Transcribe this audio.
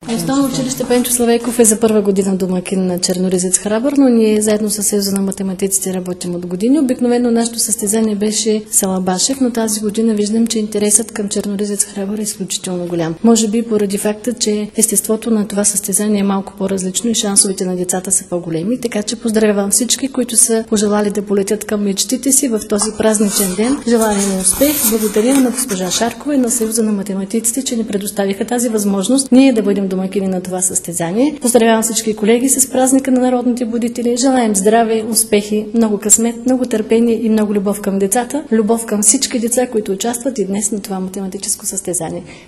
Основно училище Пенчо Славейков е за първа година домакин на Черноризец Храбър, но ние заедно с Съюза на математиците работим от години. Обикновено нашето състезание беше Салабашев, но тази година виждам, че интересът към Черноризец Храбър е изключително голям. Може би поради факта, че естеството на това състезание е малко по-различно и шансовете на децата са по-големи, така че поздравявам всички, които са пожелали да полетят към мечтите си в този празничен ден. Желая им успех. Благодаря на госпожа Шаркова и на Съюза на математиците, че ни предоставиха тази възможност ние да бъдем домакини на това състезание. Поздравявам всички колеги с празника на народните будители. Желаем здраве, успехи, много късмет, много търпение и много любов към децата. Любов към всички деца, които участват и днес на това математическо състезание.